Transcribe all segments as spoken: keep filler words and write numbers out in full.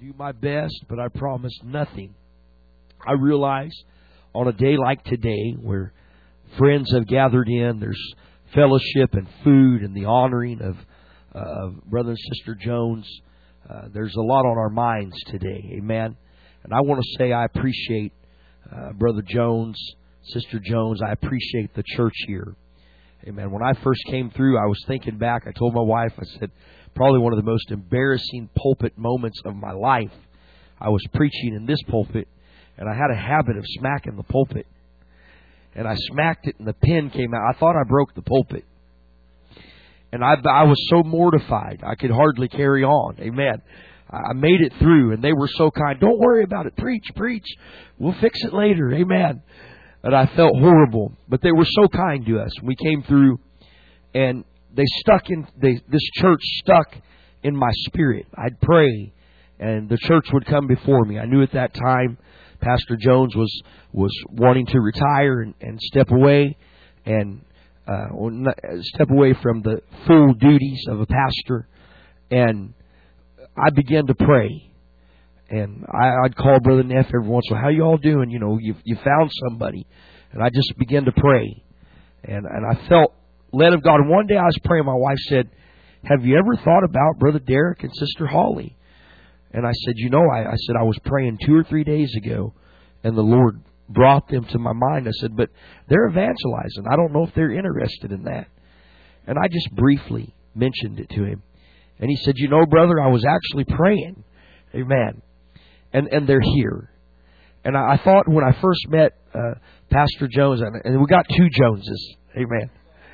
do my best, but I promise nothing. I realize on a day like today, where friends have gathered in, there's fellowship and food and the honoring of, uh, of Brother and Sister Jones. Uh, there's a lot on our minds today. Amen. And I want to say I appreciate uh, Brother Jones, Sister Jones. I appreciate the church here. Amen. When I first came through, I was thinking back. I told my wife, I said, probably one of the most embarrassing pulpit moments of my life. I was preaching in this pulpit, and I had a habit of smacking the pulpit. And I smacked it, and the pin came out. I thought I broke the pulpit. And I, I was so mortified, I could hardly carry on. Amen. I made it through, and they were so kind. Don't worry about it. Preach, preach. We'll fix it later. Amen. And I felt horrible. But they were so kind to us. We came through, and they stuck in, they, this church stuck in my spirit. I'd pray, and the church would come before me. I knew at that time Pastor Jones was, was wanting to retire and, and step away, and uh, step away from the full duties of a pastor. And I began to pray. And I, I'd call Brother Neff every once in a while. How you all doing? You know, you you found somebody. And I just began to pray. And and I felt led of God. And one day I was praying. My wife said, have you ever thought about Brother Derek and Sister Holly? And I said, you know, I, I said, I was praying two or three days ago. And the Lord brought them to my mind. I said, but they're evangelizing. I don't know if they're interested in that. And I just briefly mentioned it to him. And he said, you know, brother, I was actually praying. Amen. And and they're here. And I, I thought when I first met uh, Pastor Jones, and we got two Joneses. Amen.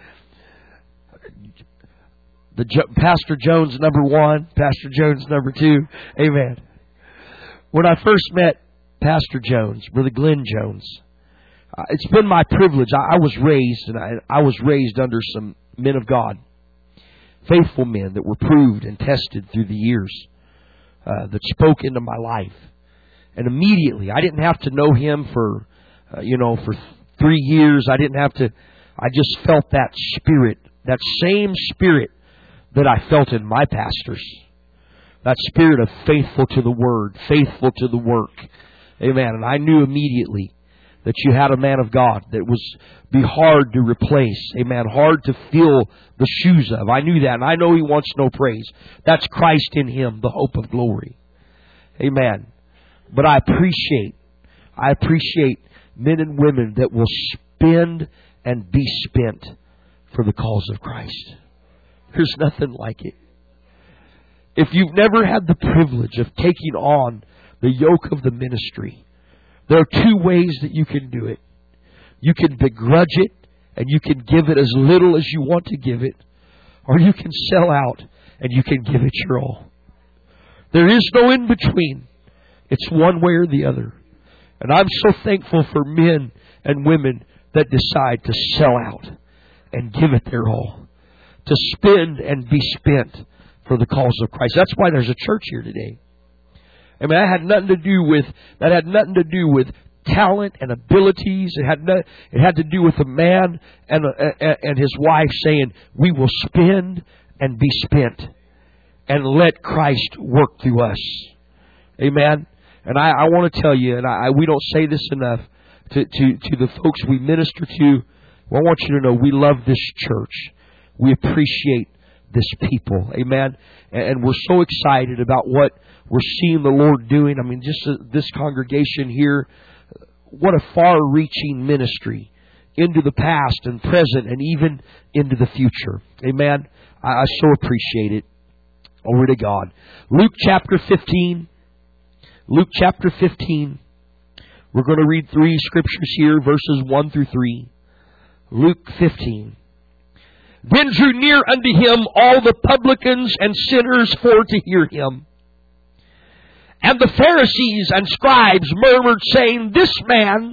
The jo- Pastor Jones number one, Pastor Jones number two. Amen. When I first met Pastor Jones, Brother Glenn Jones, uh, it's been my privilege. I, I was raised, and I, I was raised under some men of God, faithful men that were proved and tested through the years, uh, that spoke into my life. And immediately, I didn't have to know him for, uh, you know, for th- three years. I didn't have to, I just felt that spirit, that same spirit that I felt in my pastors. That spirit of faithful to the word, faithful to the work. Amen. And I knew immediately that you had a man of God that was be hard to replace. Amen. Hard to fill the shoes of. I knew that. And I know he wants no praise. That's Christ in him, the hope of glory. Amen. But I appreciate, I appreciate men and women that will spend and be spent for the cause of Christ. There's nothing like it. If you've never had the privilege of taking on the yoke of the ministry, there are two ways that you can do it. You can begrudge it, and you can give it as little as you want to give it, or you can sell out and you can give it your all. There is no in between. It's one way or the other. And I'm so thankful for men and women that decide to sell out and give it their all, to spend and be spent for the cause of Christ. That's why there's a church here today. I mean, that had nothing to do with that had nothing to do with talent and abilities. It had no, it had to do with a man and a, and his wife saying, "We will spend and be spent, and let Christ work through us." Amen. And I, I want to tell you, and I, we don't say this enough to, to, to the folks we minister to. Well, I want you to know we love this church. We appreciate this people. Amen. And, and we're so excited about what we're seeing the Lord doing. I mean, just uh, this congregation here, what a far-reaching ministry into the past and present and even into the future. Amen. I, I so appreciate it. Glory to God. Luke chapter fifteen. Luke chapter fifteen. We're going to read three scriptures here, verses one through three. Luke fifteen. Then drew near unto him all the publicans and sinners for to hear him. And the Pharisees and scribes murmured, saying, This man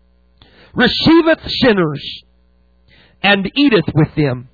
receiveth sinners, and eateth with them.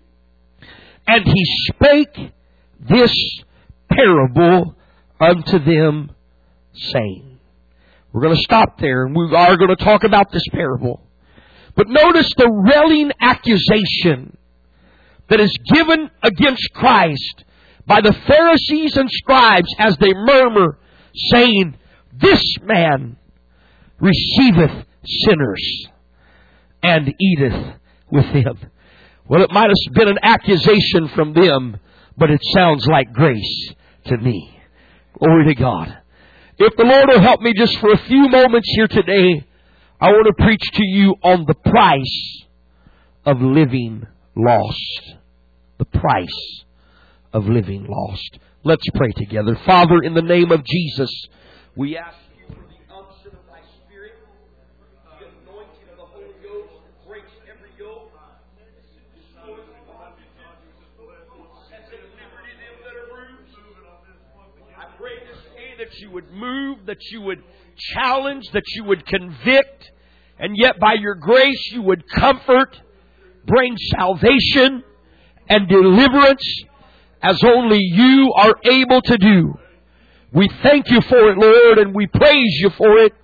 And he spake this parable unto them, saying. We're going to stop there, and we are going to talk about this parable. But notice the railing accusation that is given against Christ by the Pharisees and scribes as they murmur saying, "This man receiveth sinners and eateth with them." Well, it might have been an accusation from them, but it sounds like grace to me. Glory to God. If the Lord will help me just for a few moments here today, I want to preach to you on the price of living lost. The price of living lost. Let's pray together. Father, in the name of Jesus, we ask you for the unction of thy Spirit, the anointing of the Holy Ghost that breaks every yoke, destroys the bondages, sets at liberty them that are bruised. I pray this day that you would move, that you would challenge, that you would convict, and yet by your grace you would comfort, bring salvation and deliverance as only you are able to do. We thank you for it, Lord, and we praise you for it.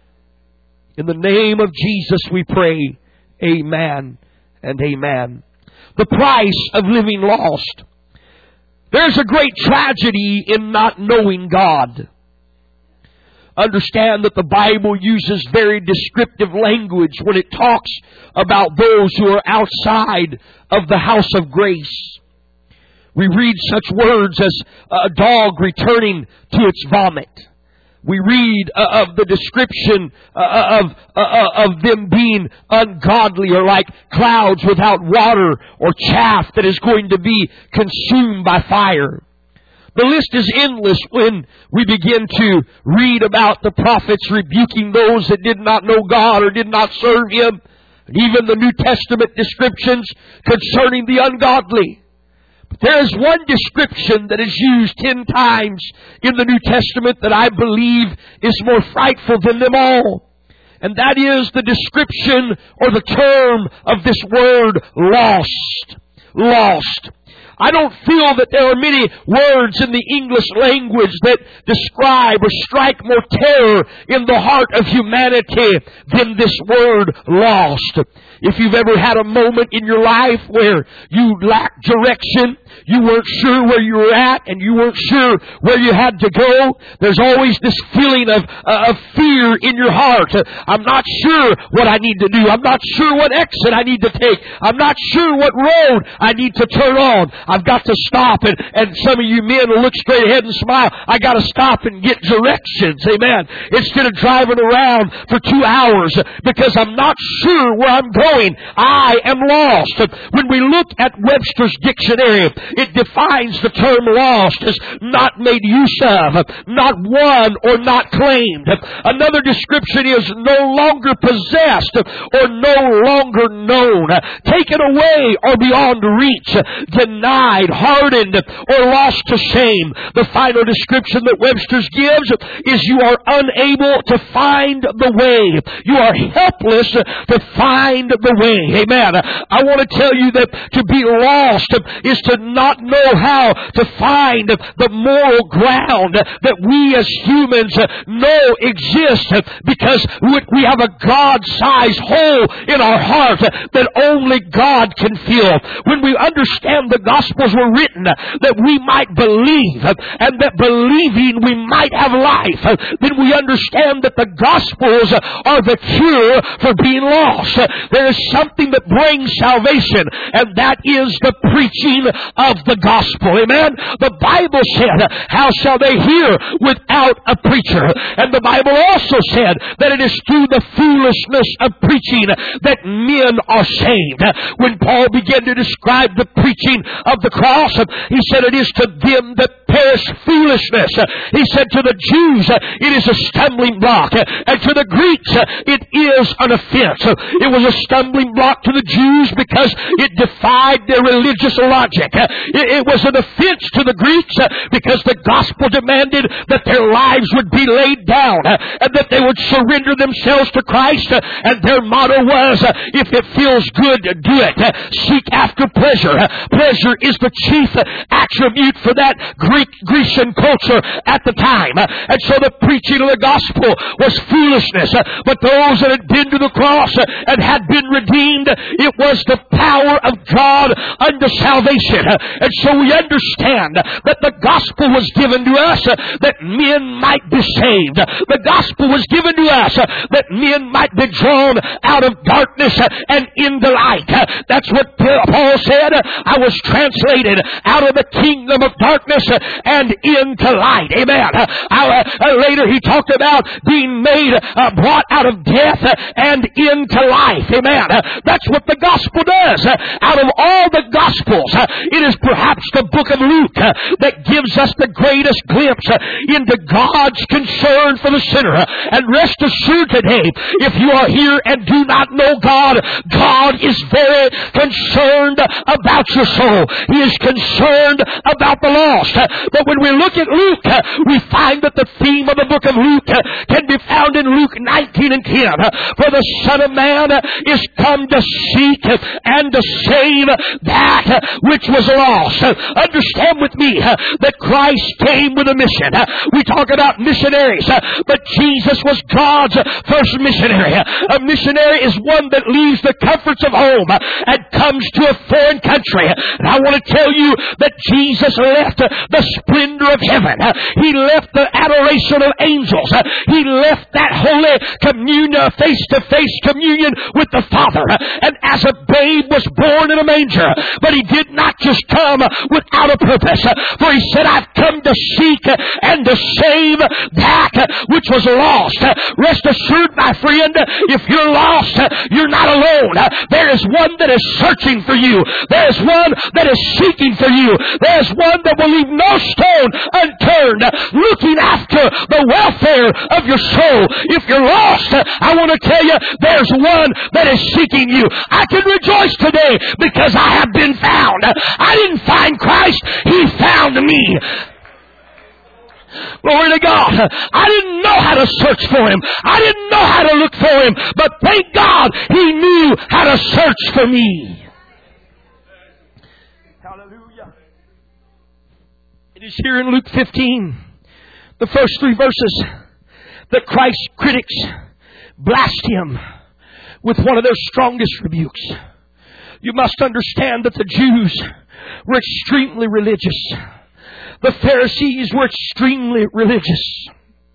In the name of Jesus we pray. Amen and amen. The price of living lost. There's a great tragedy in not knowing God. Understand that the Bible uses very descriptive language when it talks about those who are outside of the house of grace. We read such words as a dog returning to its vomit. We read uh, of the description uh, of uh, of them being ungodly, or like clouds without water, or chaff that is going to be consumed by fire. The list is endless when we begin to read about the prophets rebuking those that did not know God or did not serve Him. And even the New Testament descriptions concerning the ungodly. But there is one description that is used ten times in the New Testament that I believe is more frightful than them all. And that is the description or the term of this word, lost. Lost. I don't feel that there are many words in the English language that describe or strike more terror in the heart of humanity than this word, lost. If you've ever had a moment in your life where you lacked direction, you weren't sure where you were at, and you weren't sure where you had to go, there's always this feeling of, uh, of fear in your heart. Uh, I'm not sure what I need to do. I'm not sure what exit I need to take. I'm not sure what road I need to turn on. I've got to stop, and, and some of you men will look straight ahead and smile. I got to stop and get directions, amen, instead of driving around for two hours because I'm not sure where I'm going. I am lost. When we look at Webster's dictionary, it defines the term lost as not made use of, not won or not claimed. Another description is no longer possessed or no longer known, taken away or beyond reach, denied, hardened, or lost to shame. The final description that Webster's gives is you are unable to find the way. You are helpless to find the way. Amen. I want to tell you that to be lost is to not know how to find the moral ground that we as humans know exists, because we have a God-sized hole in our heart that only God can fill. When we understand the Gospels were written that we might believe, and that believing we might have life, then we understand that the Gospels are the cure for being lost. There is something that brings salvation, and that is the preaching of the gospel. Amen? The Bible said, how shall they hear without a preacher? And the Bible also said that it is through the foolishness of preaching that men are saved. When Paul began to describe the preaching of the cross, he said it is to them that perish foolishness. He said to the Jews it is a stumbling block, and to the Greeks it is an offense. It was a stumbling block to the Jews because it defied their religious logic. It was an offense to the Greeks because the gospel demanded that their lives would be laid down and that they would surrender themselves to Christ. And their motto was, if it feels good, do it. Seek after pleasure. Pleasure is the chief attribute for that Greek Greek, Grecian culture at the time. And so the preaching of the gospel was foolishness. But those that had been to the cross and had been redeemed, it was the power of God unto salvation. And so we understand that the gospel was given to us that men might be saved. The gospel was given to us that men might be drawn out of darkness and into light. That's what Paul said. I was translated out of the kingdom of darkness and into light. Amen. I, uh, later he talked about being made, uh, brought out of death and into life. Amen. That's what the gospel does. Out of all the gospels, it is perhaps the book of Luke that gives us the greatest glimpse into God's concern for the sinner. And rest assured today, if you are here and do not know God, God is very concerned about your soul. He is concerned about the lost. But when we look at Luke, we find that the theme of the book of Luke can be found in Luke nineteen and ten. For the Son of Man is come to seek and to save that which was lost. Understand with me that Christ came with a mission. We talk about missionaries, but Jesus was God's first missionary. A missionary is one that leaves the comforts of home and comes to a foreign country. And I want to tell you that Jesus left the splendor of heaven. He left the adoration of angels. He left that holy communion, face-to-face communion with the Father. And as a babe was born in a manger, but He did not just come without a purpose. For He said, I've come to seek and to save that which was lost. Rest assured, my friend, if you're lost, you're not alone. There is one that is searching for you. There is one that is seeking for you. There is one that will leave no stone unturned, looking after the welfare of your soul. If you're lost, I want to tell you, there's one that is seeking you. I can rejoice today because I have been found. I didn't find Christ. He found me. Glory to God. I didn't know how to search for Him. I didn't know how to look for Him. But thank God He knew how to search for me. Hallelujah. It is here in Luke fifteen, the first three verses, that Christ's critics blast Him with one of their strongest rebukes. You must understand that the Jews were extremely religious. The Pharisees were extremely religious.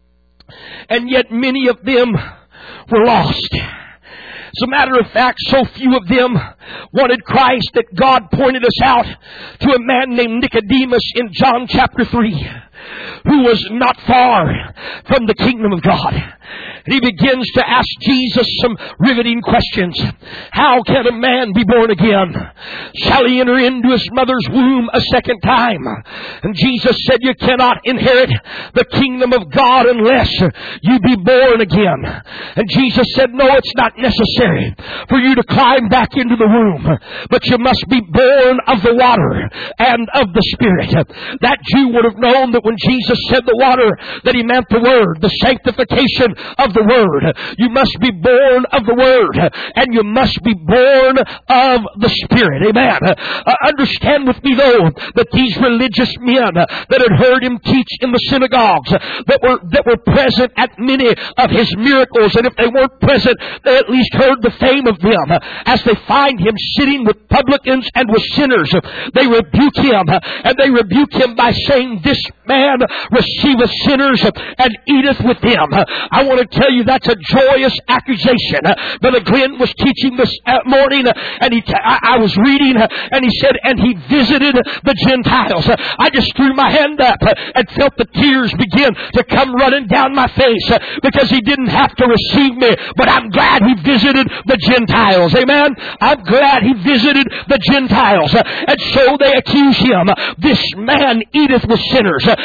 And yet many of them were lost. As a matter of fact, so few of them wanted Christ that God pointed us out to a man named Nicodemus in John chapter three, who was not far from the kingdom of God. And he begins to ask Jesus some riveting questions. How can a man be born again? Shall he enter into his mother's womb a second time? And Jesus said, you cannot inherit the kingdom of God unless you be born again. And Jesus said, no, it's not necessary for you to climb back into the womb, but you must be born of the water and of the Spirit. That Jew would have known that when Jesus said the water, that He meant the Word, the sanctification of the Word. You must be born of the Word, and you must be born of the Spirit. Amen. Uh, understand with me, though, that these religious men that had heard Him teach in the synagogues, that were that were present at many of His miracles, and if they weren't present, they at least heard the fame of them. As they find Him sitting with publicans and with sinners, they rebuke Him, and they rebuke Him by saying, this man receiveth sinners and eateth with them. I want to tell you that's a joyous accusation. Brother Glenn was teaching this morning, and he, I, I was reading, and he said, and he visited the Gentiles. I just threw my hand up and felt the tears begin to come running down my face, because he didn't have to receive me, but I'm glad he visited the Gentiles. Amen. I'm glad he visited the Gentiles. And so they accuse him. This man eateth with sinners. This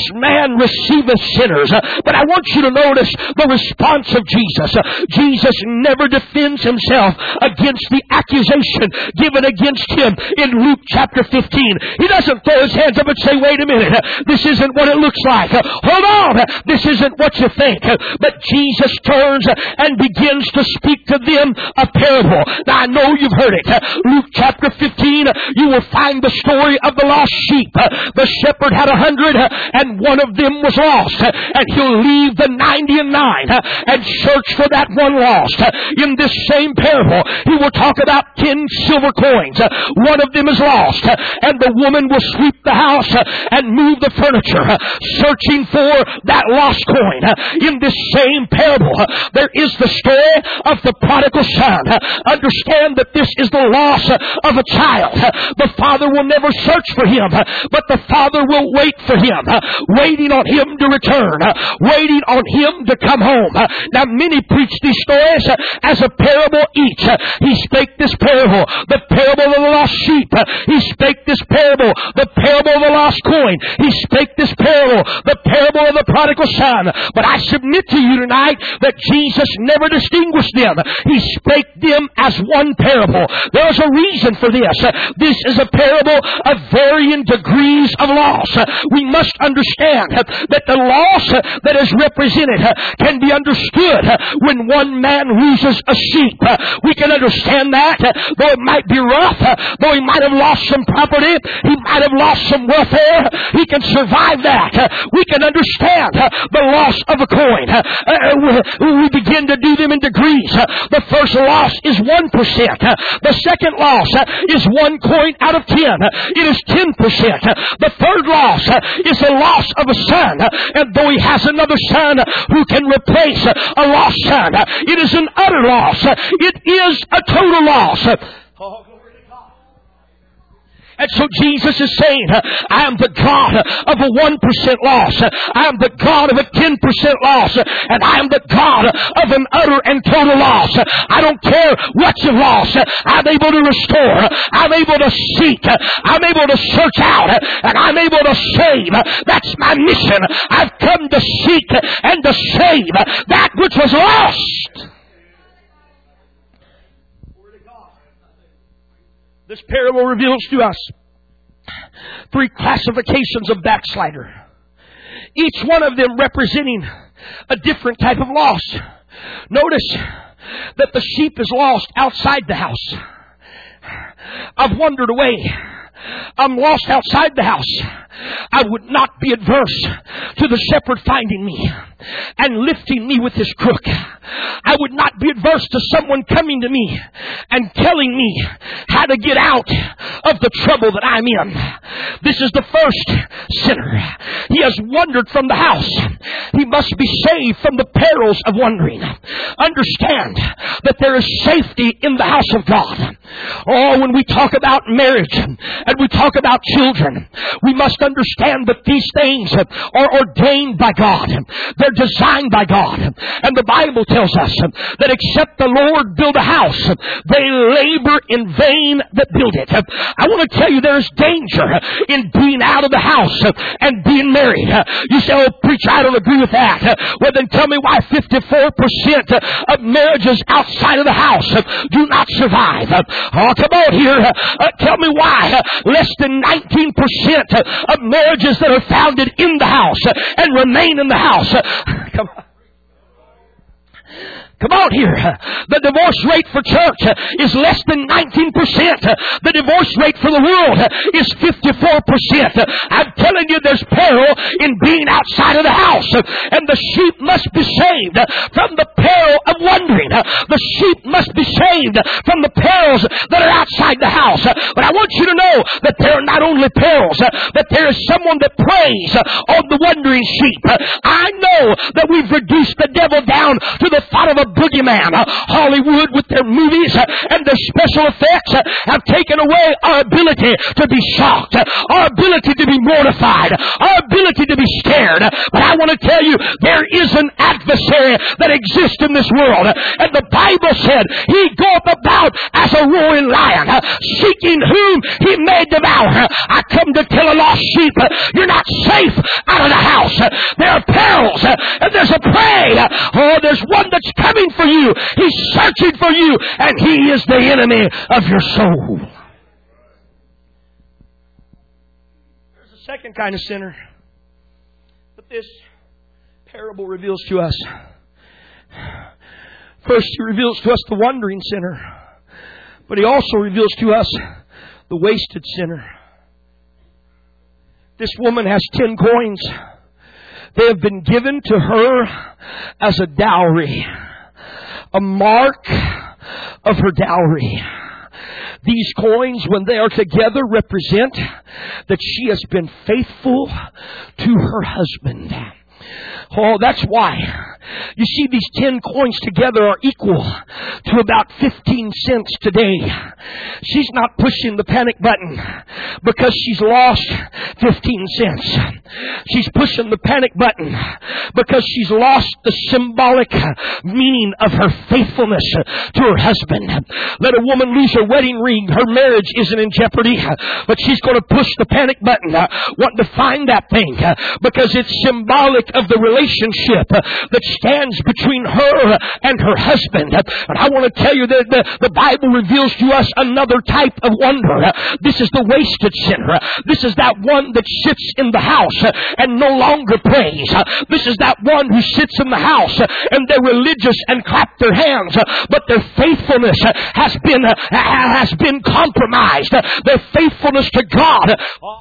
man receiveth sinners. But I want you to notice the response of Jesus. Jesus never defends himself against the accusation given against him in Luke chapter fifteen. He doesn't throw his hands up and say, wait a minute, this isn't what it looks like. Hold on, this isn't what you think. But Jesus turns and begins to speak to them a parable. Now I know you've heard it. Luke chapter fifteen, you will find the story of the lost sheep. The shepherd had a hundred and one of them was lost. And he'll leave the ninety and nine and search for that one lost. In this same parable, he will talk about ten silver coins. One of them is lost. And the woman will sweep the house and move the furniture, searching for that lost coin. In this same parable, there is the story of the prodigal son. Understand that this is the loss of a child. The father will never search for him, but the father will wait for him, waiting on him to return, waiting on him to come home. Now many preach these stories as a parable each. He spake this parable, the parable of the lost sheep. He spake this parable, the parable of the lost coin. He spake this parable, the parable of the prodigal son. But I submit to you tonight that Jesus never distinguished them. He spake them as one parable. There's a reason for this. This is a parable of varying degrees of loss. We must understand that the loss that is represented can be understood when one man loses a sheep. We can understand that, though it might be rough, though he might have lost some property, he might have lost some welfare, he can survive that. We can understand the loss of a coin. We begin to do them in degrees. The first loss is one percent. The second loss is one coin out of ten. It is ten percent. The third loss is a loss of a son. And though he has another son who can replace a lost son, it is an utter loss. It is a total loss. Oh, and so Jesus is saying, I am the God of a one percent loss. I am the God of a ten percent loss. And I am the God of an utter and total loss. I don't care what you lost. I'm able to restore. I'm able to seek. I'm able to search out. And I'm able to save. That's my mission. I've come to seek and to save that which was lost. This parable reveals to us three classifications of backslider. Each one of them representing a different type of loss. Notice that the sheep is lost outside the house. I've wandered away. I'm lost outside the house. I would not be adverse to the shepherd finding me and lifting me with his crook. I would not be adverse to someone coming to me and telling me how to get out of the trouble that I'm in. This is the first sinner. He has wandered from the house. He must be saved from the perils of wandering. Understand that there is safety in the house of God. Oh, when we talk about marriage and we talk about children, we must understand that these things are ordained by God. They're designed by God. And the Bible tells us that except the Lord build a house, they labor in vain that build it. I want to tell you there's danger in being out of the house and being married. You say, oh, preacher, I don't agree with that. Well, then tell me why fifty-four percent of marriages outside of the house do not survive. Oh, come on here. Uh, tell me why less than nineteen percent of marriages that are founded in the house and remain in the house. Come on. Come on here. The divorce rate for church is less than nineteen percent. The divorce rate for the world is fifty-four percent. I'm telling you there's peril in being outside of the house. And the sheep must be saved from the peril of wandering. The sheep must be saved from the perils that are outside the house. But I want you to know that there are not only perils, but there is someone that preys on the wandering sheep. I know that we've reduced the devil down to the thought of a boogeyman. Hollywood with their movies and their special effects have taken away our ability to be shocked, our ability to be mortified, our ability to be scared. But I want to tell you, there is an adversary that exists in this world. And the Bible said, he goeth about as a roaring lion, seeking whom he may devour. I come to tell a lost sheep, you're not safe out of the house. There are perils, and there's a prey. Oh, there's one that's coming for you. He's searching for you, and he is the enemy of your soul. There's a second kind of sinner that this parable reveals to us. First, he reveals to us the wandering sinner, but he also reveals to us the wasted sinner. This woman has ten coins. They have been given to her as a dowry, a mark of her dowry. These coins, when they are together, represent that she has been faithful to her husband. Oh, that's why. You see, these ten coins together are equal to about fifteen cents today. She's not pushing the panic button because she's lost fifteen cents. She's pushing the panic button because she's lost the symbolic meaning of her faithfulness to her husband. Let a woman lose her wedding ring. Her marriage isn't in jeopardy, but she's going to push the panic button, wanting to find that thing because it's symbolic of the relationship that stands between her and her husband. And I want to tell you that the, the Bible reveals to us another type of wonder. This is the wasted sinner. This is that one that sits in the house and no longer prays. This is that one who sits in the house and they're religious and clap their hands, but their faithfulness has been has been compromised. Their faithfulness to God.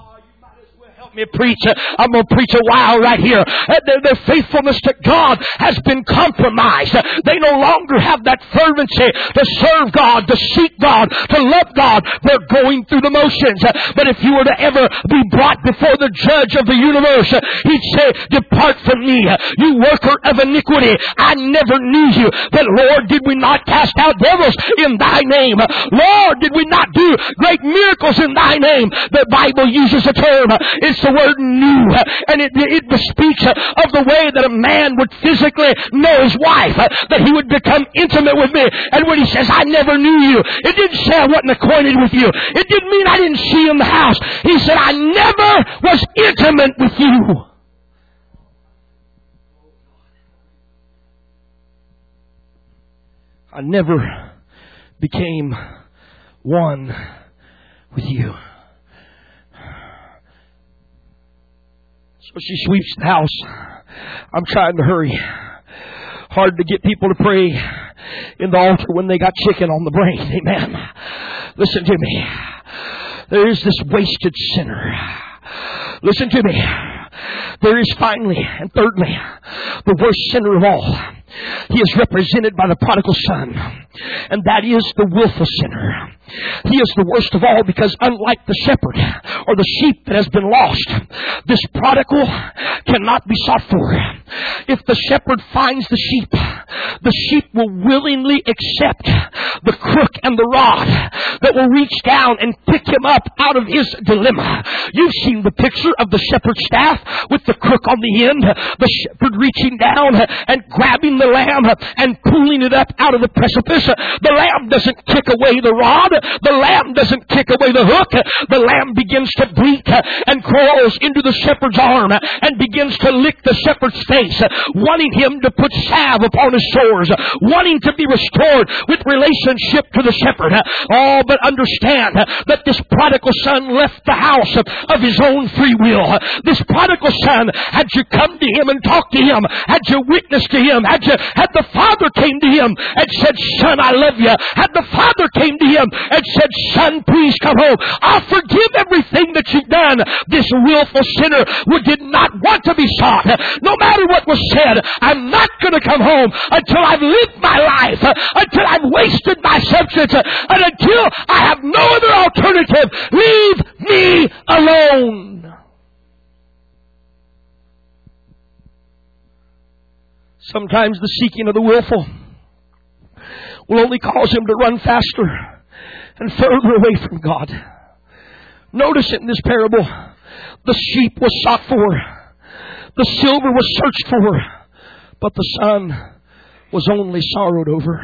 Me preach. I'm going to preach a while right here. Their, their faithfulness to God has been compromised. They no longer have that fervency to serve God, to seek God, to love God. They're going through the motions. But if you were to ever be brought before the judge of the universe, he'd say, depart from me, you worker of iniquity. I never knew you. But Lord, did we not cast out devils in thy name? Lord, did we not do great miracles in thy name? The Bible uses a term. It's the word knew, and it, it speaks of the way that a man would physically know his wife, that he would become intimate with me. And when he says, I never knew you, it didn't say I wasn't acquainted with you. It didn't mean I didn't see you in the house. He said, I never was intimate with you. I never became one with you. So she sweeps the house. I'm trying to hurry. Hard to get people to pray in the altar when they got chicken on the brain. Amen. Listen to me. There is this wasted sinner. Listen to me. There is finally and thirdly the worst sinner of all. He is represented by the prodigal son, and that is the willful sinner. He is the worst of all because unlike the shepherd or the sheep that has been lost, this prodigal cannot be sought for. If the shepherd finds the sheep, the sheep will willingly accept the crook and the rod that will reach down and pick him up out of his dilemma. You've seen the picture of the shepherd's staff with the crook on the end, the shepherd reaching down and grabbing the lamb and pulling it up out of the precipice. The lamb doesn't kick away the rod. The lamb doesn't kick away the hook. The lamb begins to bleat and crawls into the shepherd's arm and begins to lick the shepherd's face, wanting him to put salve upon his sores, wanting to be restored with relationship to the shepherd. Oh, but understand that this prodigal son left the house of his own free will. This prodigal son, had you come to him and talked to him, had you witnessed to him, had you had the father came to him and said, son, I love you, had the father came to him and said, son, please come home, I'll forgive everything that you've done. This willful sinner who did not want to be sought. No matter what was said, I'm not going to come home until I've lived my life, until I've wasted my substance, and until I have no other alternative. Leave me alone. Sometimes the seeking of the willful will only cause him to run faster and further away from God. Notice in this parable, the sheep was sought for, the silver was searched for, but the son was only sorrowed over.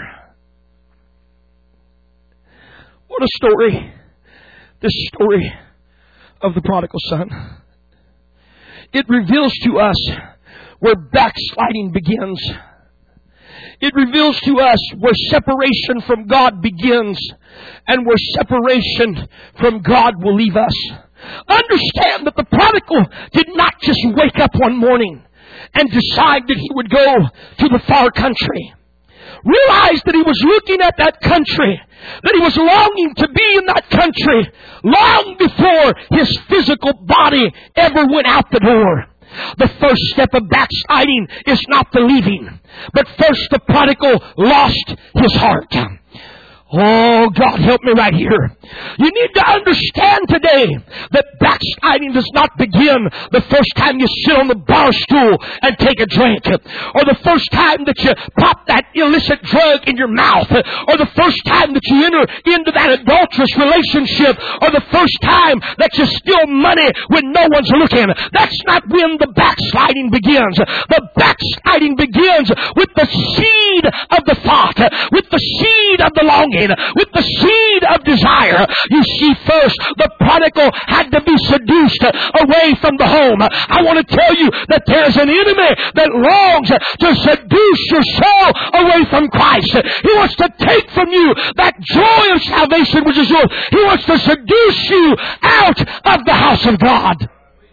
What a story, this story of the prodigal son. It reveals to us where backsliding begins. It reveals to us where separation from God begins and where separation from God will leave us. Understand that the prodigal did not just wake up one morning and decide that he would go to the far country. Realize that he was looking at that country, that he was longing to be in that country long before his physical body ever went out the door. The first step of backsliding is not the leaving, but first the prodigal lost his heart. Oh, God, help me right here. You need to understand today that backsliding does not begin the first time you sit on the bar stool and take a drink, or the first time that you pop that illicit drug in your mouth, or the first time that you enter into that adulterous relationship, or the first time that you steal money when no one's looking. That's not when the backsliding begins. The backsliding begins with the seed of the thought, with the seed of the longing, with the seed of desire. You see, first, the prodigal had to be seduced away from the home. I want to tell you that there's an enemy that longs to seduce your soul away from Christ. He wants to take from you that joy of salvation which is yours. He wants to seduce you out of the house of God.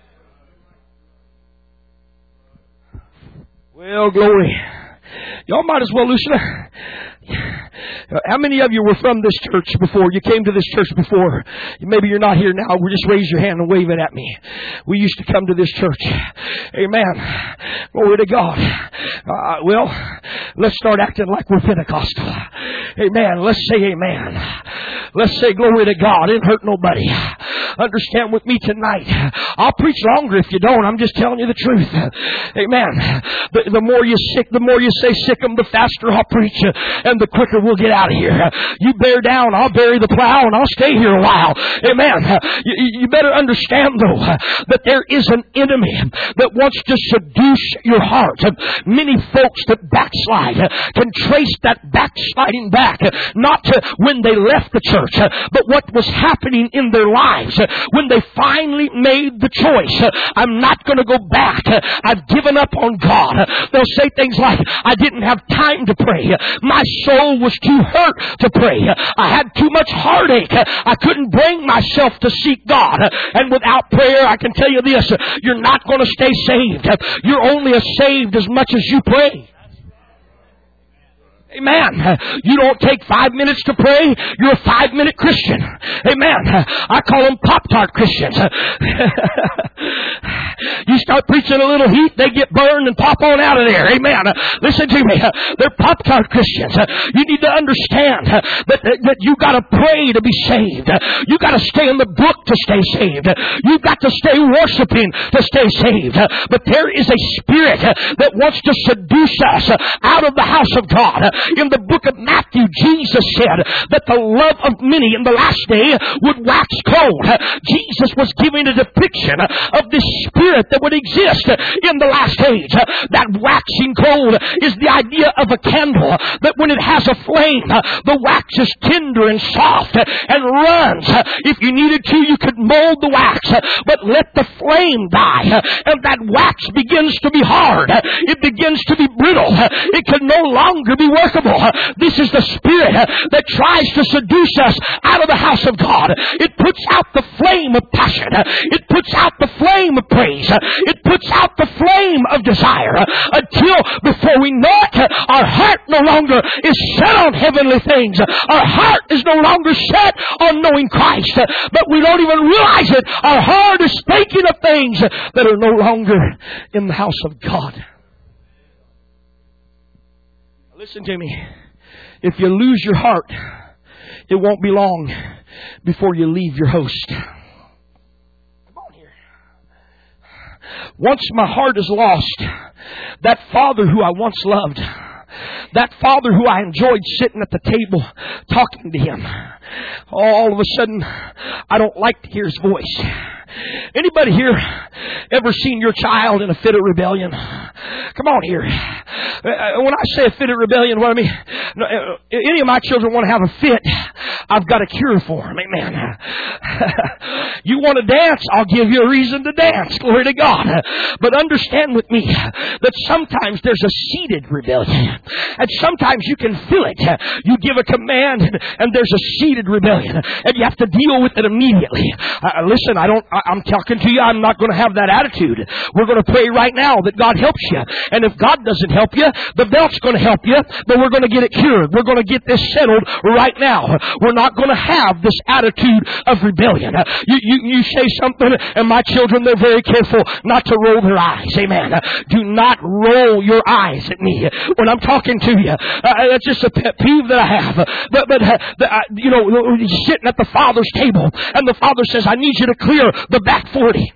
Well, glory. Y'all might as well loosen up. How many of you were from this church before? You came to this church before. Maybe you're not here now. Just raise your hand and wave it at me. We used to come to this church. Amen. Glory to God. Uh, well, let's start acting like we're Pentecostal. Amen. Let's say amen. Let's say glory to God. It didn't hurt nobody. Understand with me tonight. I'll preach longer if you don't. I'm just telling you the truth. Amen. The, the more you sick, the more you say sick 'em, the faster I'll preach. And the quicker we'll get out of here. You bear down, I'll bury the plow, and I'll stay here a while. Amen. You, you better understand, though, that there is an enemy that wants to seduce your heart. Many folks that backslide can trace that backsliding back, not to when they left the church, but what was happening in their lives when they finally made the choice. I'm not going to go back. I've given up on God. They'll say things like, I didn't have time to pray. My soul was too hurt to pray. I had too much heartache. I couldn't bring myself to seek God. And without prayer, I can tell you this, you're not going to stay saved. You're only as saved as much as you pray. Amen. You don't take five minutes to pray, you're a five-minute Christian. Amen. I call them Pop-Tart Christians. You start preaching a little heat, they get burned and pop on out of there. Amen. Listen to me. They're Pop-Tart Christians. You need to understand that, that you got to pray to be saved. You got to stay in the book to stay saved. You've got to stay worshiping to stay saved. But there is a spirit that wants to seduce us out of the house of God. In the book of Matthew, Jesus said that the love of many in the last day would wax cold. Jesus was giving a depiction of this spirit that would exist in the last age. That waxing cold is the idea of a candle, that when it has a flame, the wax is tender and soft and runs. If you needed to, you could mold the wax, but let the flame die, and that wax begins to be hard. It begins to be brittle. It can no longer be workable. This is the spirit that tries to seduce us out of the house of God. It puts out the flame of passion. It puts out the flame of praise. It puts out the flame of desire until before we know it, our heart no longer is set on heavenly things. Our heart is no longer set on knowing Christ. But we don't even realize it. Our heart is thinking of things that are no longer in the house of God. Listen to me. If you lose your heart, it won't be long before you leave your host. Come on here. Once my heart is lost, that Father who I once loved, That father who I enjoyed sitting at the table talking to him, all of a sudden, I don't like to hear his voice. Anybody here ever seen your child in a fit of rebellion? Come on here. When I say a fit of rebellion, what I mean, any of my children want to have a fit, I've got a cure for them. Amen. You want to dance? I'll give you a reason to dance. Glory to God. But understand with me that sometimes there's a seated rebellion. And sometimes you can feel it. You give a command and there's a seated rebellion. And you have to deal with it immediately. Uh, listen, I don't, I, I'm talking to you. I'm not going to have that attitude. We're going to pray right now that God helps you. And if God doesn't help you, the belt's going to help you. But we're going to get it cured. We're going to get this settled right now. We're not going to have this attitude of rebellion. You, you, you say something, and my children, they're very careful not to roll their eyes. Amen. Do not roll your eyes at me when I'm talking to you. Uh, that's just a pet peeve that I have. But, but uh, the, uh, you know, sitting at the Father's table, and the Father says, I need you to clear the back forty.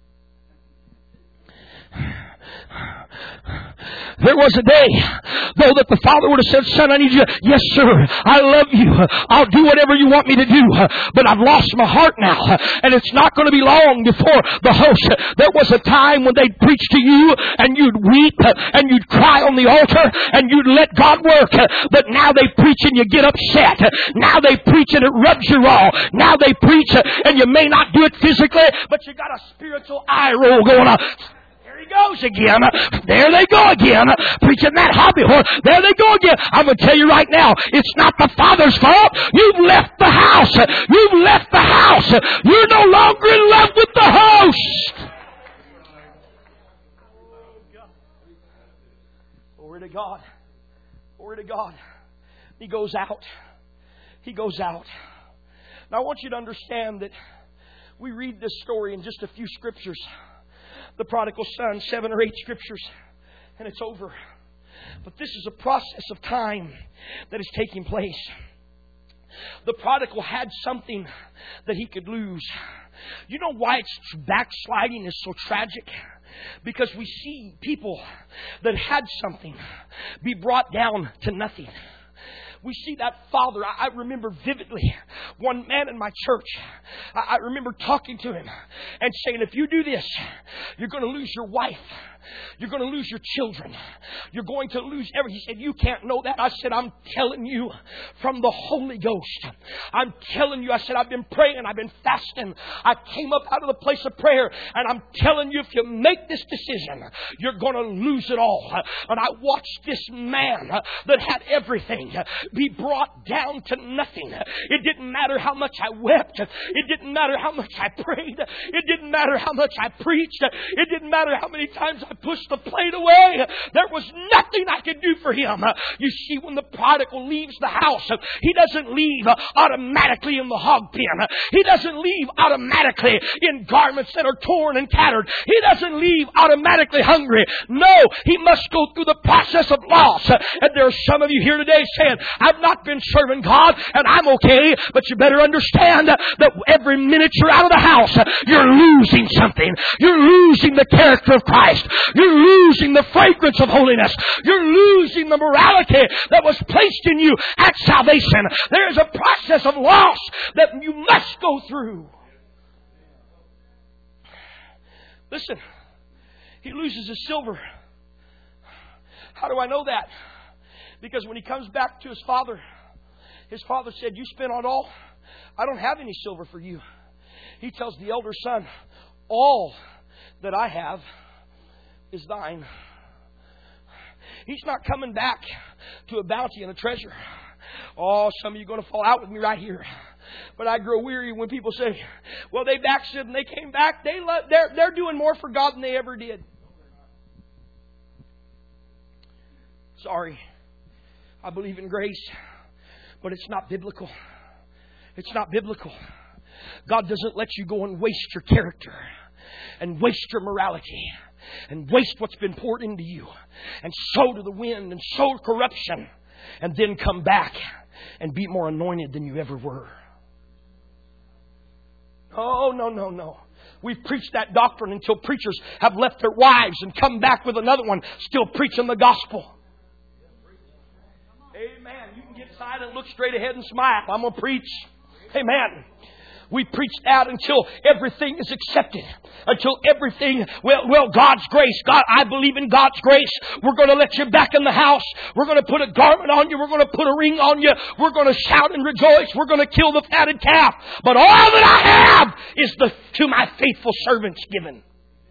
There was a day, though, that the Father would have said, son, I need you. Yes, sir. I love you. I'll do whatever you want me to do. But I've lost my heart now. And it's not going to be long before the host. There was a time when they'd preach to you and you'd weep and you'd cry on the altar and you'd let God work. But now they preach and you get upset. Now they preach and it rubs you raw. Now they preach and you may not do it physically, but you got a spiritual eye roll going on. There he goes again. There they go again. Preaching that hobby horse. There they go again. I'm going to tell you right now, it's not the Father's fault. You've left the house. You've left the house. You're no longer in love with the host. Glory to God. Glory to God. He goes out. He goes out. Now I want you to understand that we read this story in just a few scriptures. The prodigal son, seven or eight scriptures, and it's over. But this is a process of time that is taking place. The prodigal had something that he could lose. You know why it's backsliding is so tragic? Because we see people that had something be brought down to nothing. We see that father. I remember vividly one man in my church. I remember talking to him and saying, if you do this, you're going to lose your wife. You're going to lose your children. You're going to lose everything. He said, you can't know that. I said, I'm telling you from the Holy Ghost. I'm telling you. I said, I've been praying. I've been fasting. I came up out of the place of prayer. And I'm telling you, if you make this decision, you're going to lose it all. And I watched this man that had everything be brought down to nothing. It didn't matter how much I wept. It didn't matter how much I prayed. It didn't matter how much I preached. It didn't matter how many times I pushed the plate away. There was nothing I could do for him. You see, when the prodigal leaves the house, he doesn't leave automatically in the hog pen. He doesn't leave automatically in garments that are torn and tattered. He doesn't leave automatically hungry. No, he must go through the process of loss. And there are some of you here today saying, I've not been serving God and I'm okay, but you better understand that every minute you're out of the house, you're losing something. You're losing the character of Christ. You're losing the fragrance of holiness. You're losing the morality that was placed in you at salvation. There is a process of loss that you must go through. Listen, he loses his silver. How do I know that? Because when he comes back to his father, his father said, you spent on all? I don't have any silver for you. He tells the elder son, all that I have is thine. He's not coming back to a bounty and a treasure. Oh, some of you are going to fall out with me right here. But I grow weary when people say, well, they backslid and they came back. They love, they're, they're doing more for God than they ever did. Sorry. I believe in grace, but it's not biblical. It's not biblical. God doesn't let you go and waste your character and waste your morality and waste what's been poured into you and sow to the wind and sow corruption and then come back and be more anointed than you ever were. Oh, no, no, no. We've preached that doctrine until preachers have left their wives and come back with another one still preaching the gospel. and look straight ahead and smile. I'm going to preach. Amen. We preached out until everything is accepted. Until everything, well, well, God's grace. God, I believe in God's grace. We're going to let you back in the house. We're going to put a garment on you. We're going to put a ring on you. We're going to shout and rejoice. We're going to kill the fatted calf. But all that I have is the to my faithful servants given.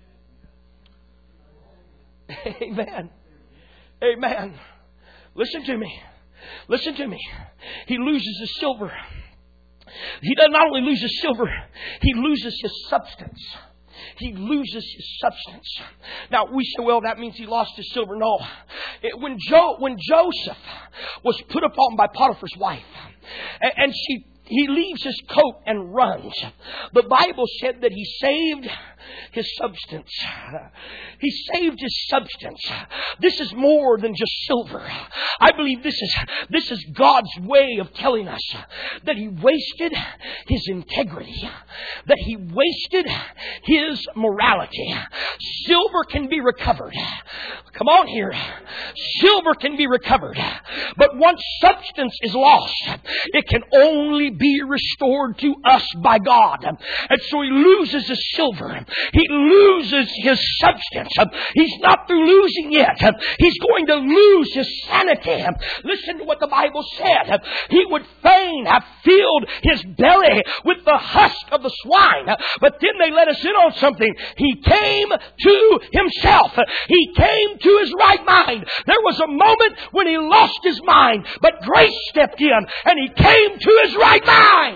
Amen. Amen. Listen to me. Listen to me. He loses his silver. He does not only lose his silver, he loses his substance. He loses his substance. Now, we say, well, that means he lost his silver. No. It, when, jo- when Joseph was put upon by Potiphar's wife, and, and she he leaves his coat and runs, the Bible said that he saved his substance. He saved his substance. This is more than just silver. I believe this is this is God's way of telling us that He wasted His integrity, that He wasted His morality. Silver can be recovered. Come on here. Silver can be recovered. But once substance is lost, it can only be restored to us by God. And so he loses his silver. He loses his substance. He's not through losing yet. He's going to lose his sanity. Listen to what the Bible said. He would fain have filled his belly with the husk of the swine. But then they let us in on something. He came to himself. He came to his right mind. There was a moment when he lost his mind, but grace stepped in and he came to his right mind.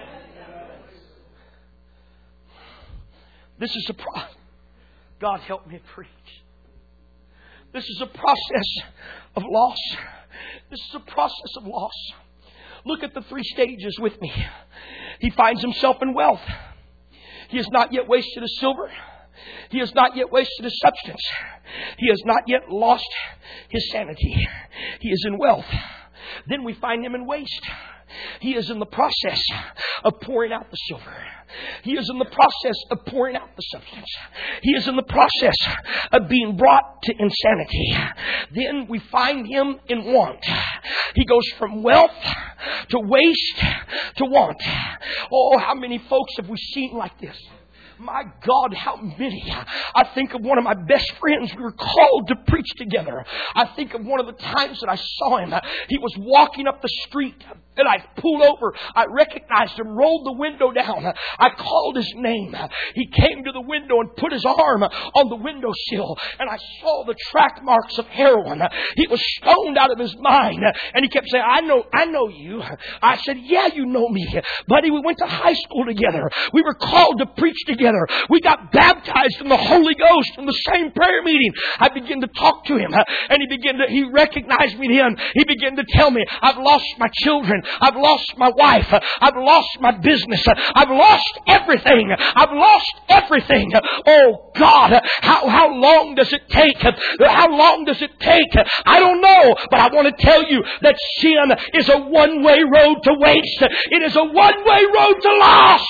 This is a pro- God help me preach. This is a process of loss. This is a process of loss. Look at the three stages with me. He finds himself in wealth. He has not yet wasted his silver. He has not yet wasted his substance. He has not yet lost his sanity. He is in wealth. Then we find him in waste. He is in the process of pouring out the silver. He is in the process of pouring out the substance. He is in the process of being brought to insanity. Then we find him in want. He goes from wealth to waste to want. Oh, how many folks have we seen like this? My God, how many. I think of one of my best friends. We were called to preach together. I think of one of the times that I saw him. He was walking up the street and I pulled over. I recognized him, rolled the window down. I called his name. He came to the window and put his arm on the windowsill. And I saw the track marks of heroin. He was stoned out of his mind. And he kept saying, I know, I know you. I said, yeah, you know me. Buddy, we went to high school together. We were called to preach together. We got baptized in the Holy Ghost in the same prayer meeting. I began to talk to him, and he began to, he recognized me then. He began to tell me, I've lost my children. I've lost my wife. I've lost my business. I've lost everything. I've lost everything. Oh God, how, how long does it take? How long does it take? I don't know, but I want to tell you that sin is a one-way road to waste. It is a one-way road to loss.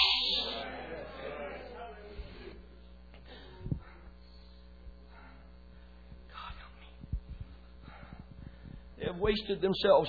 They have wasted themselves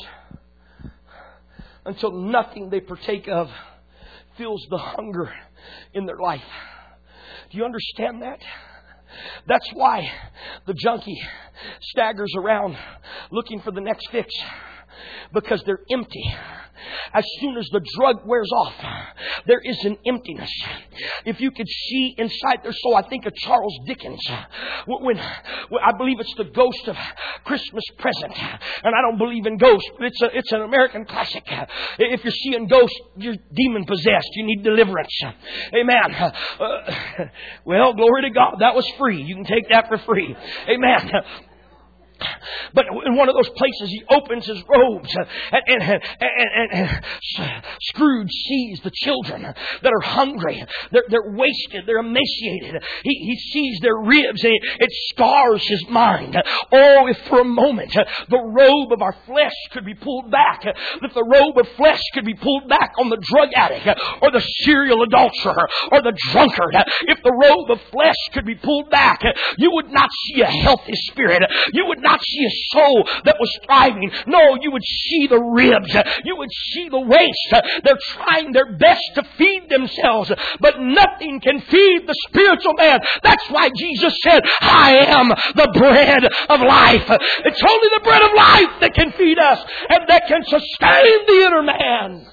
until nothing they partake of fills the hunger in their life. Do you understand that? That's why the junkie staggers around looking for the next fix, because they're empty. As soon as the drug wears off, there is an emptiness. If you could see inside their soul, I think of Charles Dickens. When, when I believe it's the Ghost of Christmas Present, and I don't believe in ghosts, but it's a, it's an American classic. If you're seeing ghosts, you're demon possessed. You need deliverance. Amen. Uh, well, glory to God. That was free. You can take that for free. Amen. But in one of those places, he opens his robes, and, and, and, and, and Scrooge sees the children that are hungry. They're, they're wasted. They're emaciated. He, he sees their ribs, and it, it scars his mind. Oh, if for a moment the robe of our flesh could be pulled back, if the robe of flesh could be pulled back on the drug addict, or the serial adulterer, or the drunkard, if the robe of flesh could be pulled back, you would not see a healthy spirit. You would not see a soul that was thriving. No, you would see the ribs. You would see the waist. They're trying their best to feed themselves, but nothing can feed the spiritual man. That's why Jesus said, I am the bread of life. It's only the bread of life that can feed us and that can sustain the inner man.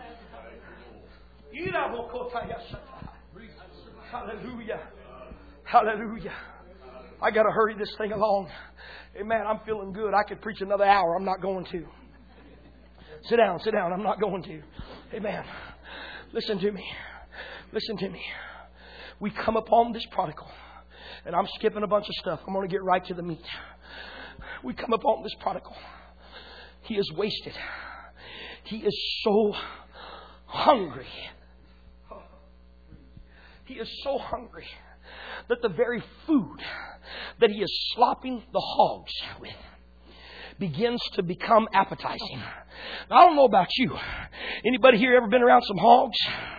Hallelujah. Hallelujah. I got to hurry this thing along. Amen. I'm feeling good. I could preach another hour. I'm not going to. Sit down, sit down. I'm not going to. Amen. Listen to me. Listen to me. We come upon this prodigal. And I'm skipping a bunch of stuff. I'm going to get right to the meat. We come upon this prodigal. He is wasted. He is so hungry. He is so hungry that the very food that he is slopping the hogs with begins to become appetizing. Now, I don't know about you. Anybody here ever been around some hogs?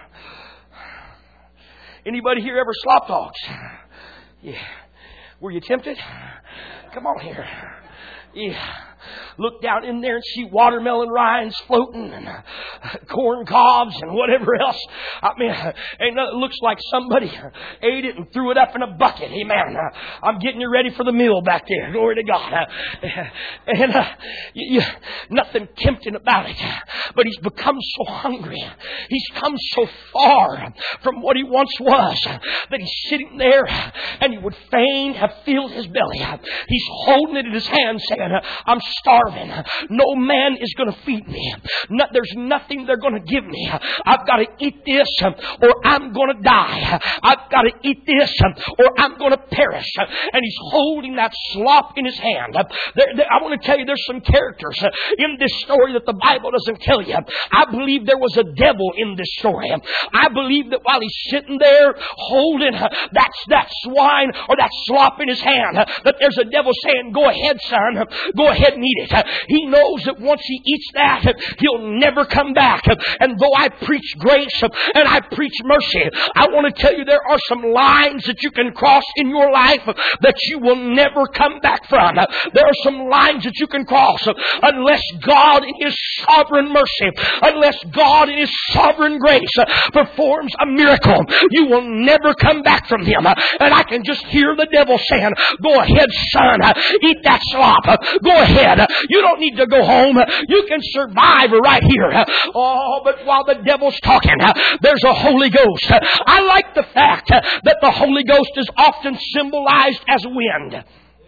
Anybody here ever slopped hogs? Yeah. Were you tempted? Come on here. Yeah. Look down in there and see watermelon rinds floating and uh, corn cobs and whatever else. I mean, ain't no, it looks like somebody ate it and threw it up in a bucket. Amen. Uh, I'm getting you ready for the meal back there. Glory to God. Uh, and uh, you, you, nothing tempting about it. But he's become so hungry. He's come so far from what he once was that he's sitting there and he would fain have filled his belly. He's holding it in his hand saying, I'm starving. No man is going to feed me. No, there's nothing they're going to give me. I've got to eat this or I'm going to die. I've got to eat this or I'm going to perish. And he's holding that slop in his hand. There, there, I want to tell you there's some characters in this story that the Bible doesn't tell you. I believe there was a devil in this story. I believe that while he's sitting there holding that, that swine or that slop in his hand, that there's a devil saying, go ahead, son. Go ahead and eat it. He knows that once he eats that, he'll never come back. And though I preach grace and I preach mercy, I want to tell you there are some lines that you can cross in your life that you will never come back from. There are some lines that you can cross unless God in His sovereign mercy, unless God in His sovereign grace performs a miracle, you will never come back from Him. And I can just hear the devil saying, go ahead, son, eat that slop. Go ahead. You don't need to go home. You can survive right here. Oh, but while the devil's talking, there's a Holy Ghost. I like the fact that the Holy Ghost is often symbolized as wind.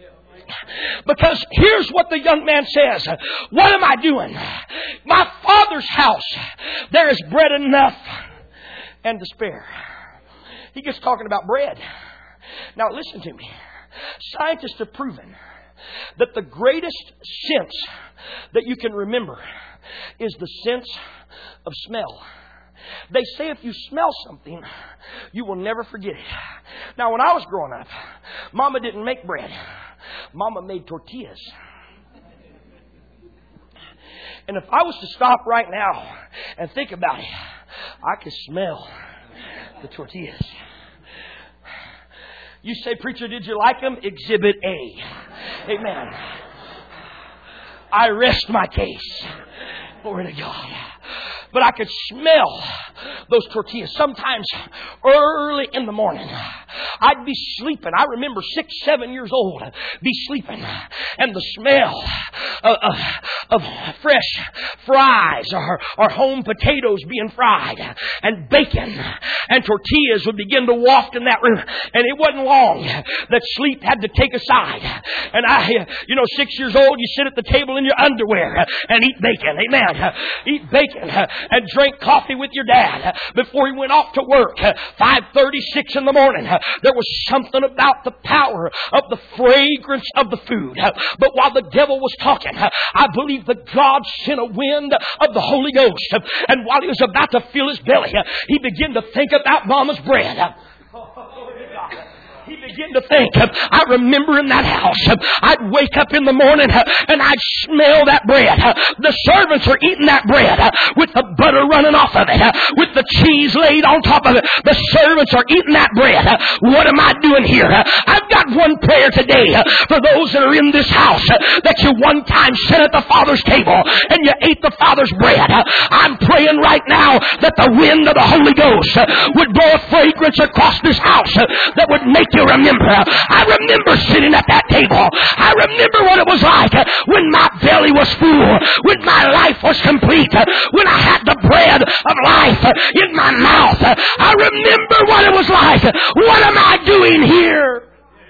Because here's what the young man says. What am I doing? My Father's house, there is bread enough and to spare. He gets talking about bread. Now listen to me. Scientists have proven that the greatest sense that you can remember is the sense of smell. They say if you smell something, you will never forget it. Now, when I was growing up, Mama didn't make bread. Mama made tortillas. And if I was to stop right now and think about it, I could smell the tortillas. You say, preacher, did you like them? Exhibit A. Amen. I rest my case. Glory to God. But I could smell those tortillas. Sometimes early in the morning, I'd be sleeping. I remember six, seven years old, be sleeping. And the smell of, of, of fresh fries or, or home potatoes being fried and bacon and tortillas would begin to waft in that room. And it wasn't long that sleep had to take a side. And I, you know, six years old, you sit at the table in your underwear and eat bacon. Amen. Eat bacon and drink coffee with your dad before he went off to work. five thirty, six in the morning. There was something about the power of the fragrance of the food. But while the devil was talking, I believe that God sent a wind of the Holy Ghost. And while he was about to fill his belly, he began to think about Mama's bread. He begin to think, I remember in that house, I'd wake up in the morning and I'd smell that bread. The servants are eating that bread with the butter running off of it, with the cheese laid on top of it. The servants are eating that bread. What am I doing here? I've got one prayer today for those that are in this house that you one time sat at the Father's table and you ate the Father's bread. I'm praying right now that the wind of the Holy Ghost would blow a fragrance across this house that would make you remember. I remember sitting at that table. I remember what it was like when my belly was full, when my life was complete, when I had the bread of life in my mouth. I remember what it was like. What am I doing here?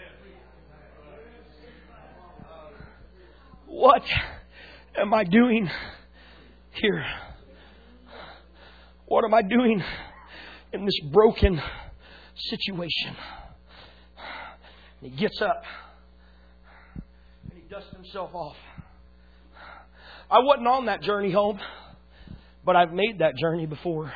What am I doing here? What am I doing in this broken situation? And he gets up and he dusts himself off. I wasn't on that journey home, but I've made that journey before.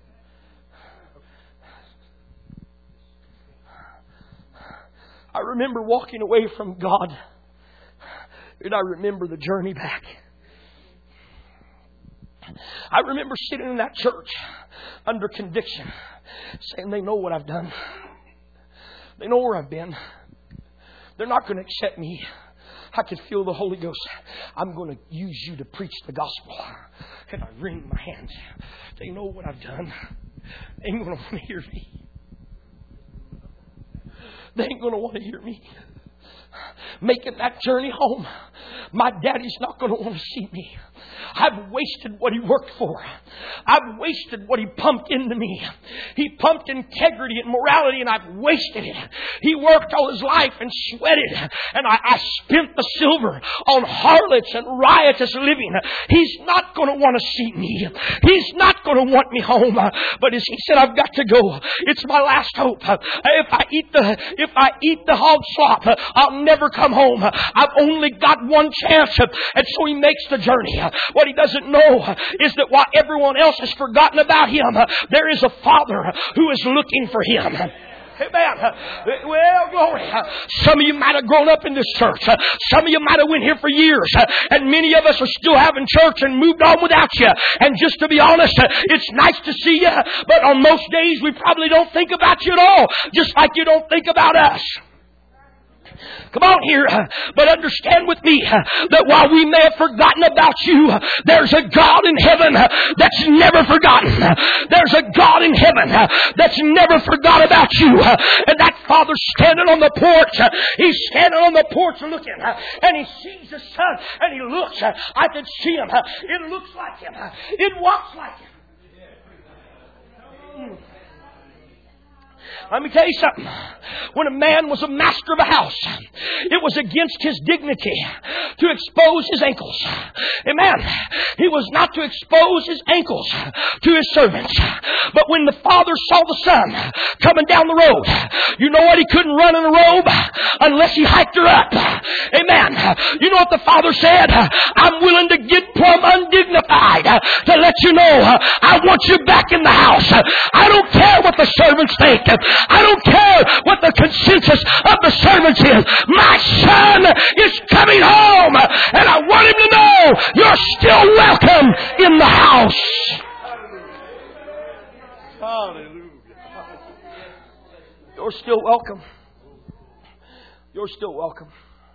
I remember walking away from God, and I remember the journey back. I remember sitting in that church under conviction, saying they know what I've done. They know where I've been. They're not going to accept me. I could feel the Holy Ghost. I'm going to use you to preach the gospel. And I wring my hands. They know what I've done. They ain't going to want to hear me. They ain't going to want to hear me. Making that journey home, my daddy's not going to want to see me. I've wasted what he worked for. I've wasted what he pumped into me. He pumped integrity and morality, and I've wasted it. He worked all his life and sweated, and I, I spent the silver on harlots and riotous living. He's not going to want to see me. He's not going to want me home. But as he said, I've got to go. It's my last hope. If I eat the if I eat the hog slop, I'll never come home. I've only got one chance. And so he makes the journey. What he doesn't know is that while everyone else has forgotten about him, there is a Father who is looking for him. Amen. Well, glory. Some of you might have grown up in this church. Some of you might have been here for years. And many of us are still having church and moved on without you. And just to be honest, it's nice to see you. But on most days, we probably don't think about you at all. Just like you don't think about us. Come on here, but understand with me that while we may have forgotten about you, there's a God in heaven that's never forgotten. There's a God in heaven that's never forgot about you. And that Father's standing on the porch. He's standing on the porch looking, and he sees his son, and he looks. I can see him. It looks like him. It walks like him. Mm. Let me tell you something. When a man was a master of a house, it was against his dignity to expose his ankles. Amen. He was not to expose his ankles to his servants. But when the father saw the son coming down the road, you know what? He couldn't run in a robe unless he hiked her up. Amen. You know what the father said? I'm willing to get plumb undignified to let you know I want you back in the house. I don't care what the servants think. I don't care what the consensus of the servants is. My son is coming home, and I want him to know you're still welcome in the house. Hallelujah. You're still welcome. You're still welcome.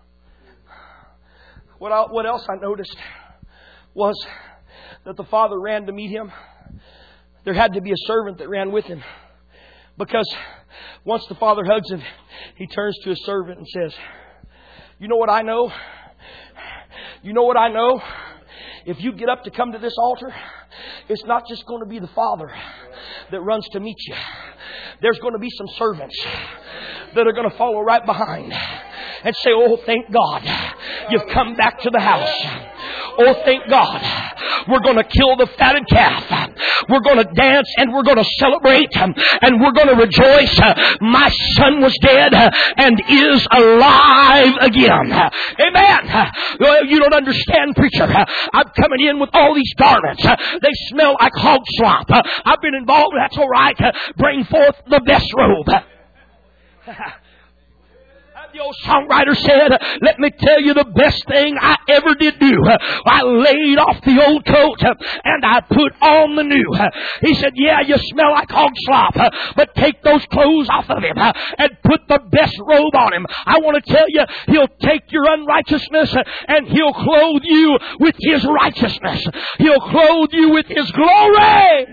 What, I, what else I noticed was that the father ran to meet him. There had to be a servant that ran with him. Because once the father hugs him, he turns to his servant and says, you know what I know? You know what I know? If you get up to come to this altar, it's not just going to be the father that runs to meet you. There's going to be some servants that are going to follow right behind and say, oh, thank God you've come back to the house. Oh, thank God. We're going to kill the fatted calf. We're going to dance and we're going to celebrate and we're going to rejoice. My son was dead and is alive again. Amen. You don't understand, preacher. I'm coming in with all these garments. They smell like hog slop. I've been involved. That's all right. Bring forth the best robe. The old songwriter said, let me tell you the best thing I ever did do. I laid off the old coat and I put on the new. He said, yeah, you smell like hog slop, but take those clothes off of him and put the best robe on him. I want to tell you, He'll take your unrighteousness and He'll clothe you with His righteousness. He'll clothe you with His glory.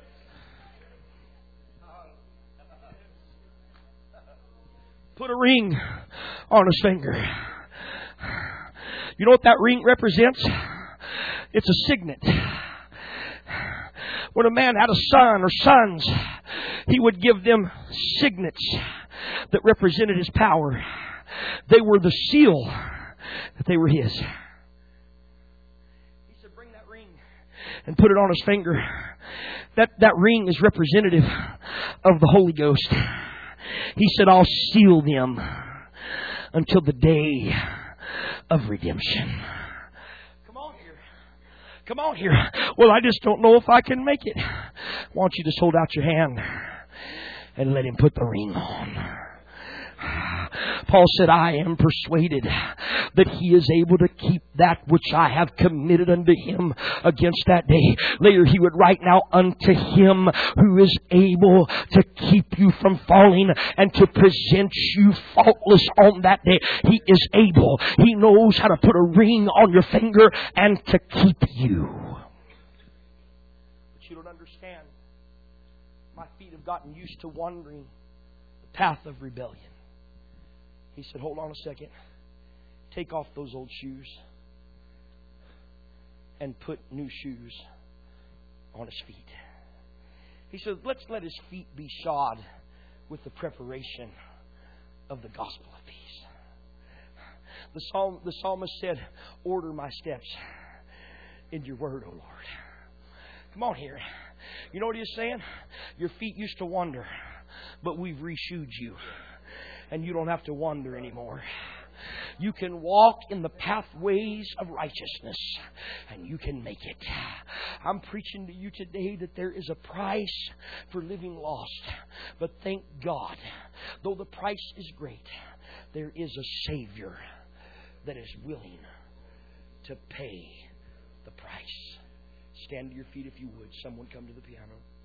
Put a ring on his finger. You know what that ring represents? It's a signet. When a man had a son or sons, he would give them signets that represented his power. They were the seal that they were his. He said, bring that ring and put it on his finger. That, that ring is representative of the Holy Ghost. He said, I'll seal them until the day of redemption. Come on here. Come on here. Well, I just don't know if I can make it. Why don't you just hold out your hand and let Him put the ring on? Paul said, I am persuaded that He is able to keep that which I have committed unto Him against that day. Later he would write, now unto Him who is able to keep you from falling and to present you faultless on that day. He is able. He knows how to put a ring on your finger and to keep you. But you don't understand. My feet have gotten used to wandering the path of rebellion. He said, hold on a second. Take off those old shoes and put new shoes on his feet. He said, let's let his feet be shod with the preparation of the gospel of peace. The psalm, the psalmist said, order my steps in your word, O Lord. Come on here. You know what he's saying? Your feet used to wander, but we've reshoed you. And you don't have to wander anymore. You can walk in the pathways of righteousness, and you can make it. I'm preaching to you today that there is a price for living lost. But thank God, though the price is great, there is a Savior that is willing to pay the price. Stand to your feet if you would. Someone come to the piano.